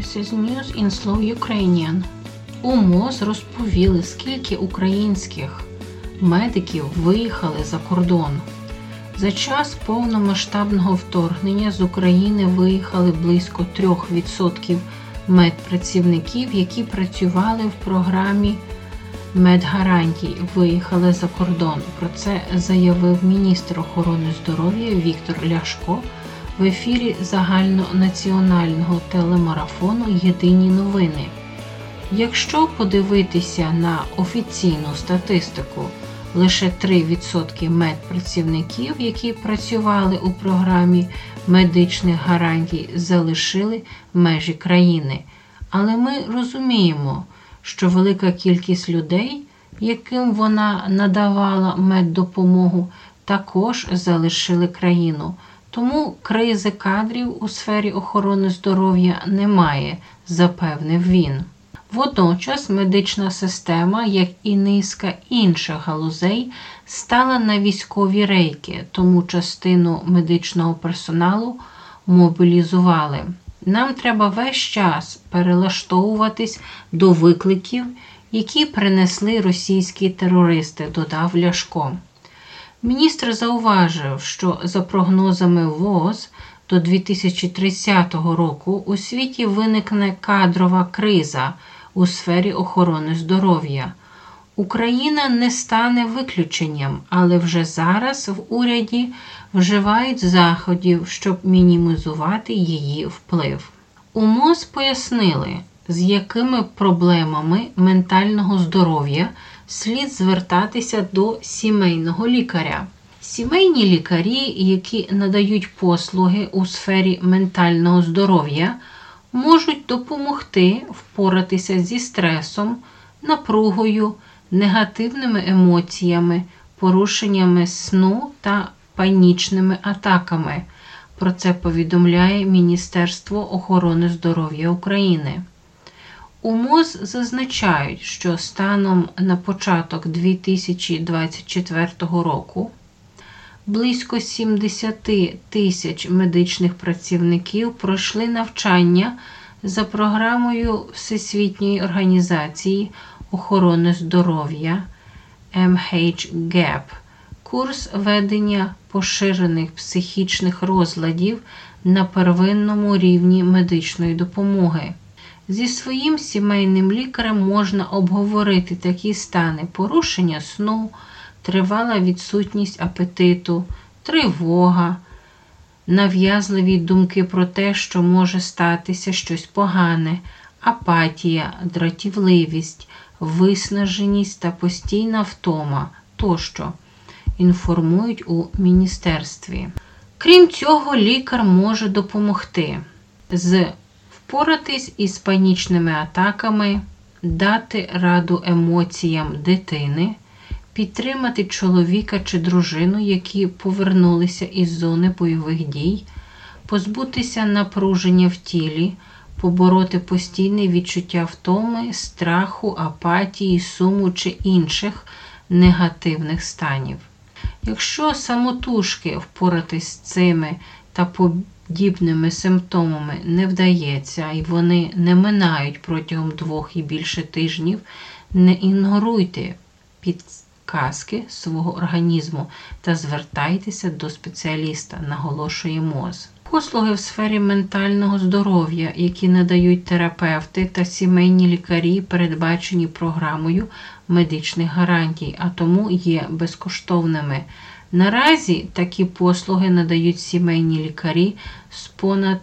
This is News in Slow Ukrainian. У МОЗ розповіли, скільки українських медиків виїхали за кордон. За час повномасштабного вторгнення з України виїхали близько 3% медпрацівників, які працювали в програмі медгарантій, виїхали за кордон. Про це заявив міністр охорони здоров'я Віктор Ляшко в ефірі загальнонаціонального телемарафону «Єдині новини». Якщо подивитися на офіційну статистику, лише 3% медпрацівників, які працювали у програмі медичних гарантій, залишили межі країни. Але ми розуміємо, що велика кількість людей, яким вона надавала меддопомогу, також залишили країну. Тому кризи кадрів у сфері охорони здоров'я немає, запевнив він. Водночас медична система, як і низка інших галузей, стала на військові рейки, тому частину медичного персоналу мобілізували. Нам треба весь час перелаштовуватись до викликів, які принесли російські терористи, додав Ляшко. Міністр зауважив, що за прогнозами ВООЗ до 2030 року у світі виникне кадрова криза у сфері охорони здоров'я. Україна не стане виключенням, але вже зараз в уряді вживають заходів, щоб мінімізувати її вплив. У МОЗ пояснили, з якими проблемами ментального здоров'я слід звертатися до сімейного лікаря. Сімейні лікарі, які надають послуги у сфері ментального здоров'я, можуть допомогти впоратися зі стресом, напругою, негативними емоціями, порушеннями сну та панічними атаками. Про це повідомляє Міністерство охорони здоров'я України. У МОЗ зазначають, що станом на початок 2024 року близько 70 тисяч медичних працівників пройшли навчання за програмою Всесвітньої організації охорони здоров'я MHGAP, курс ведення поширених психічних розладів на первинному рівні медичної допомоги. Зі своїм сімейним лікарем можна обговорити такі стани: порушення сну, тривала відсутність апетиту, тривога, нав'язливі думки про те, що може статися щось погане, апатія, дратівливість, виснаженість та постійна втома тощо, інформують у міністерстві. Крім цього, лікар може допомогти впоратись із панічними атаками, дати раду емоціям дитини, підтримати чоловіка чи дружину, які повернулися із зони бойових дій, позбутися напруження в тілі, побороти постійне відчуття втоми, страху, апатії, суму чи інших негативних станів. Якщо самотужки впоратись з цими та подібними симптомами не вдається і вони не минають протягом 2 і більше тижнів, не ігноруйте підказки свого організму та звертайтеся до спеціаліста, наголошує МОЗ. Послуги в сфері ментального здоров'я, які надають терапевти та сімейні лікарі, передбачені програмою медичних гарантій, а тому є безкоштовними. Наразі такі послуги надають сімейні лікарі з понад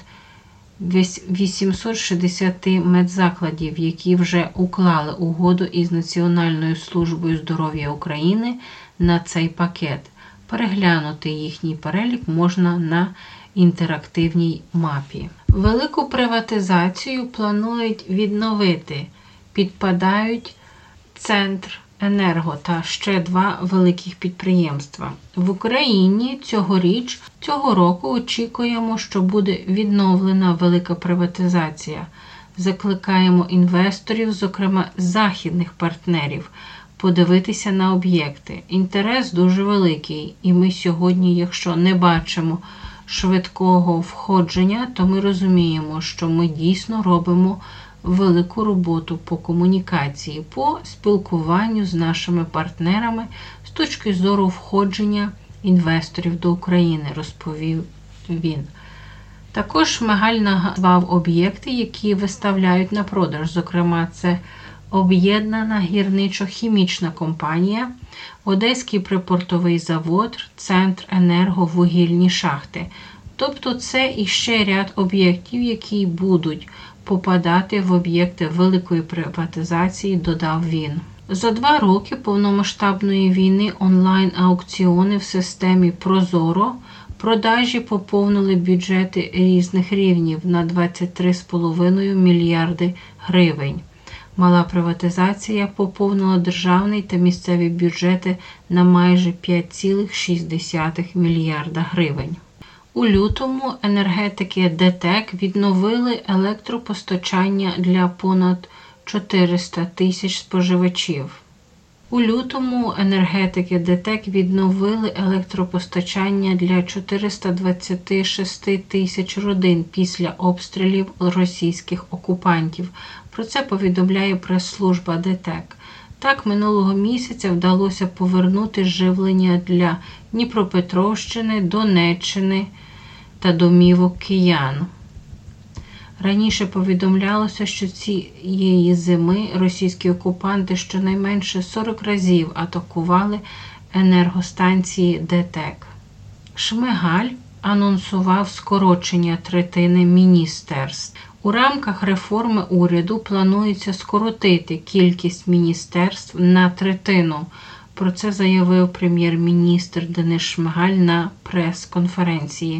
860 медзакладів, які вже уклали угоду із Національною службою здоров'я України на цей пакет. Переглянути їхній перелік можна на інтерактивній мапі. Велику приватизацію планують відновити. Підпадають Центренерго та ще 2 великих підприємства. В Україні цього року очікуємо, що буде відновлена велика приватизація. Закликаємо інвесторів, зокрема західних партнерів, подивитися на об'єкти. Інтерес дуже великий, і ми сьогодні, якщо не бачимо швидкого входження, то ми розуміємо, що ми дійсно робимо велику роботу по комунікації, по спілкуванню з нашими партнерами з точки зору входження інвесторів до України, розповів він. Також Шмигаль назвав об'єкти, які виставляють на продаж. Зокрема, це Об'єднана гірничо-хімічна компанія, Одеський припортовий завод, Центр енерговугільні шахти. Тобто це іще ряд об'єктів, які будуть попадати в об'єкти великої приватизації, додав він. За 2 роки повномасштабної війни онлайн-аукціони в системі ProZorro продажі поповнили бюджети різних рівнів на 23,5 мільярди гривень. Мала приватизація поповнила державний та місцеві бюджети на майже 5,6 мільярда гривень. У лютому енергетики ДТЕК відновили електропостачання для понад 400 тисяч споживачів. У лютому енергетики ДТЕК відновили електропостачання для 426 тисяч родин після обстрілів російських окупантів. Про це повідомляє прес-служба ДТЕК. Так, минулого місяця вдалося повернути живлення для Дніпропетровщини, Донеччини та домівок киян. Раніше повідомлялося, що цієї зими російські окупанти щонайменше 40 разів атакували енергостанції ДТЕК. Шмигаль анонсував скорочення третини міністерств. У рамках реформи уряду планується скоротити кількість міністерств на третину. Про це заявив прем'єр-міністр Денис Шмигаль на прес-конференції.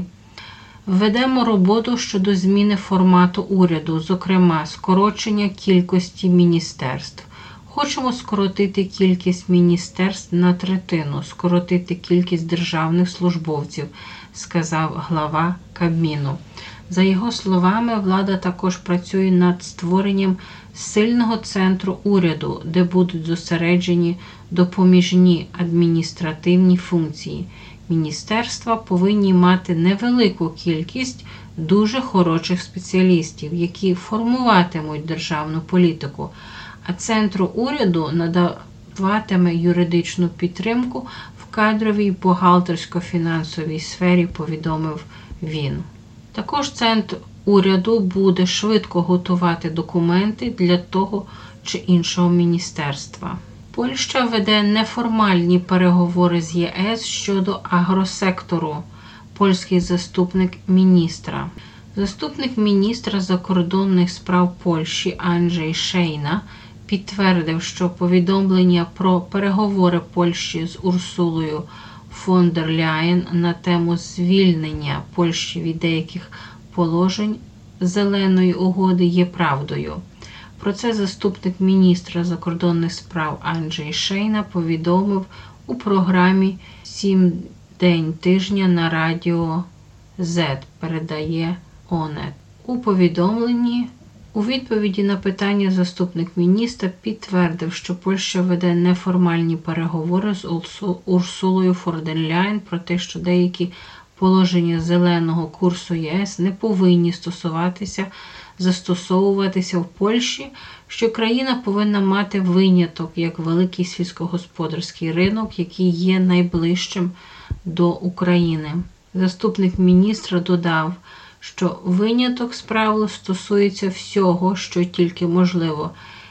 Введемо роботу щодо зміни формату уряду, зокрема, скорочення кількості міністерств. Хочемо скоротити кількість міністерств на третину, скоротити кількість державних службовців, сказав глава Кабміну. За його словами, влада також працює над створенням сильного центру уряду, де будуть зосереджені допоміжні адміністративні функції. Міністерства повинні мати невелику кількість дуже хороших спеціалістів, які формуватимуть державну політику, а центру уряду надаватиме юридичну підтримку в кадровій бухгалтерсько-фінансовій сфері, повідомив він. Також центр уряду буде швидко готувати документи для того чи іншого міністерства. Польща веде неформальні переговори з ЄС щодо агросектору. Польський заступник міністра. Заступник міністра закордонних справ Польщі Анджей Шейна підтвердив, що повідомлення про переговори Польщі з Урсулою фон дер Ляєн на тему звільнення Польщі від деяких положень Зеленої угоди є правдою. Про це заступник міністра закордонних справ Анджей Шейна повідомив у програмі «7 день тижня» на радіо Z, передає ОНЕТ. У повідомленні у відповіді на питання заступник міністра підтвердив, що Польща веде неформальні переговори з Урсулою фон дер Ляєн про те, що деякі положення зеленого курсу ЄС не повинні застосовуватися в Польщі, що країна повинна мати виняток як великий сільськогосподарський ринок, який є найближчим до України. Заступник міністра додав, що виняток з правил стосується всього, що тільки можливо,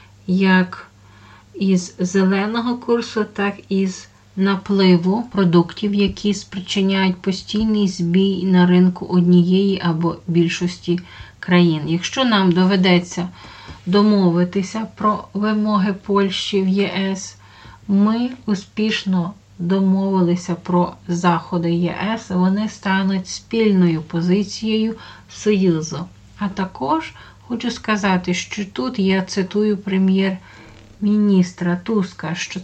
як із зеленого курсу, так і з напливу продуктів, які спричиняють постійний збій на ринку однієї або більшості країн. Якщо нам доведеться домовитися про вимоги Польщі в ЄС, ми успішно домовилися про заходи ЄС, вони стануть спільною позицією Союзу. А також хочу сказати, що тут я цитую прем'єр-міністра Туска, що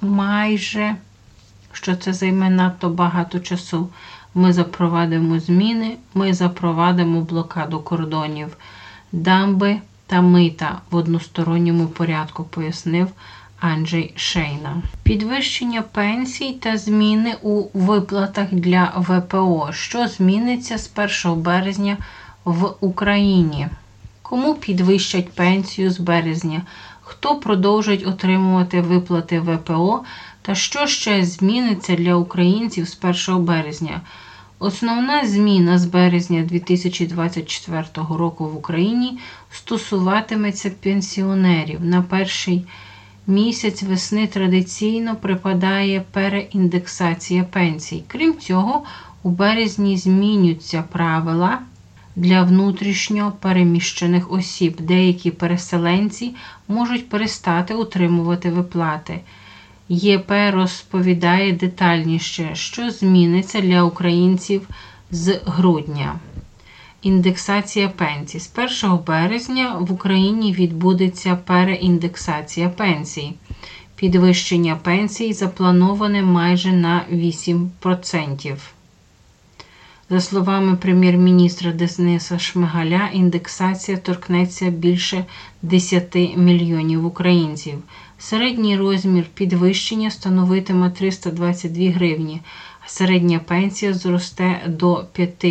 це займе надто багато часу. Ми запровадимо зміни, ми запровадимо блокаду кордонів, дамби та мита в односторонньому порядку, пояснив Анджей Шейна. Підвищення пенсій та зміни у виплатах для ВПО. Що зміниться з 1 березня в Україні? Кому підвищать пенсію з березня? Хто продовжить отримувати виплати ВПО? Та що ще зміниться для українців з 1 березня? Основна зміна з березня 2024 року в Україні стосуватиметься пенсіонерів. На перший місяць весни традиційно припадає переіндексація пенсій. Крім цього, у березні змінюються правила для внутрішньо переміщених осіб. Деякі переселенці можуть перестати отримувати виплати. ЄП розповідає детальніше, що зміниться для українців з грудня. Індексація пенсій. З 1 березня в Україні відбудеться переіндексація пенсій. Підвищення пенсій заплановане майже на 8%. За словами прем'єр-міністра Дениса Шмигаля, індексація торкнеться більше 10 мільйонів українців. Середній розмір підвищення становитиме 322 гривні, а середня пенсія зросте до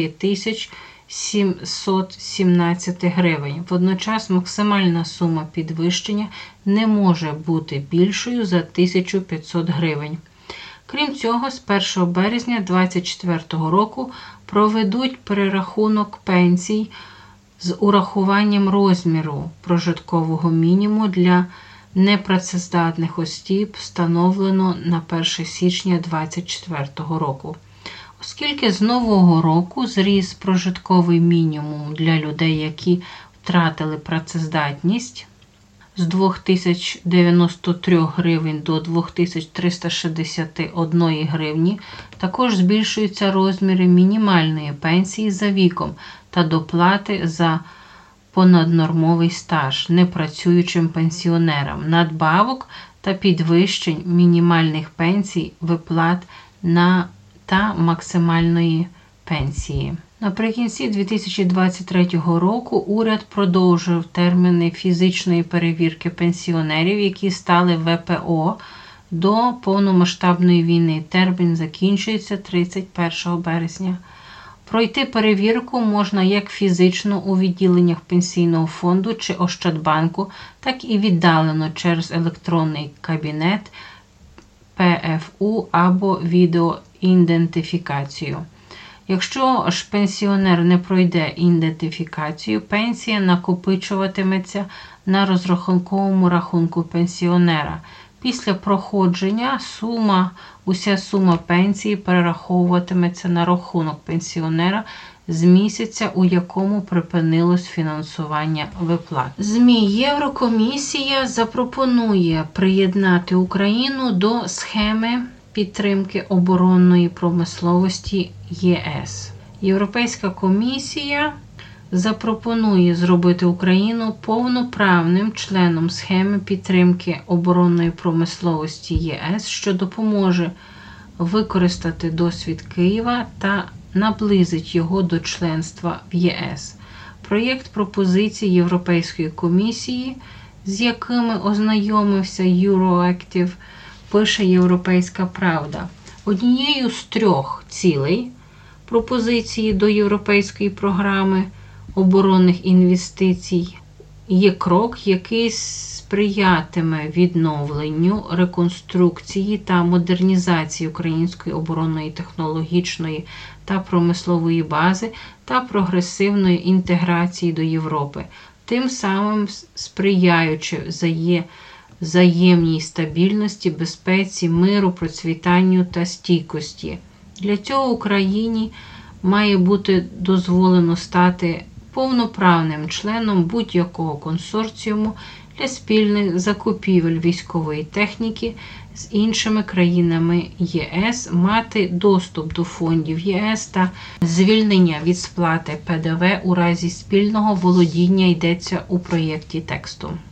5717 гривень. Водночас максимальна сума підвищення не може бути більшою за 1500 гривень. Крім цього, з 1 березня 2024 року проведуть перерахунок пенсій з урахуванням розміру прожиткового мінімуму для непрацездатних осіб, встановлено на 1 січня 2024 року. Оскільки з нового року зріс прожитковий мінімум для людей, які втратили працездатність, з 2093 гривень до 2361 гривні, також збільшуються розміри мінімальної пенсії за віком та доплати за понаднормовий стаж непрацюючим пенсіонерам, надбавок та підвищень мінімальних пенсій, виплат та максимальної пенсії. Наприкінці 2023 року уряд продовжив терміни фізичної перевірки пенсіонерів, які стали ВПО до повномасштабної війни. Термін закінчується 31 березня. Пройти перевірку можна як фізично у відділеннях Пенсійного фонду чи Ощадбанку, так і віддалено через електронний кабінет, ПФУ або відеоідентифікацію. Якщо ж пенсіонер не пройде ідентифікацію, пенсія накопичуватиметься на розрахунковому рахунку пенсіонера. Після проходження уся сума пенсії перераховуватиметься на рахунок пенсіонера з місяця, у якому припинилось фінансування виплат. ЗМІ. Єврокомісія запропонує приєднати Україну до схеми підтримки оборонної промисловості ЄС. Європейська комісія запропонує зробити Україну повноправним членом схеми підтримки оборонної промисловості ЄС, що допоможе використати досвід Києва та наблизить його до членства в ЄС. Проєкт пропозицій Європейської комісії, з якими ознайомився Euroactiv, пише «Європейська правда». Однією з 3 цілей пропозиції до Європейської програми оборонних інвестицій є крок, який сприятиме відновленню, реконструкції та модернізації української оборонної технологічної та промислової бази та прогресивної інтеграції до Європи, тим самим сприяючи взаємній стабільності, безпеці, миру, процвітанню та стійкості. Для цього Україні має бути дозволено стати повноправним членом будь-якого консорціуму для спільних закупівель військової техніки з іншими країнами ЄС, мати доступ до фондів ЄС та звільнення від сплати ПДВ у разі спільного володіння, йдеться у проєкті тексту.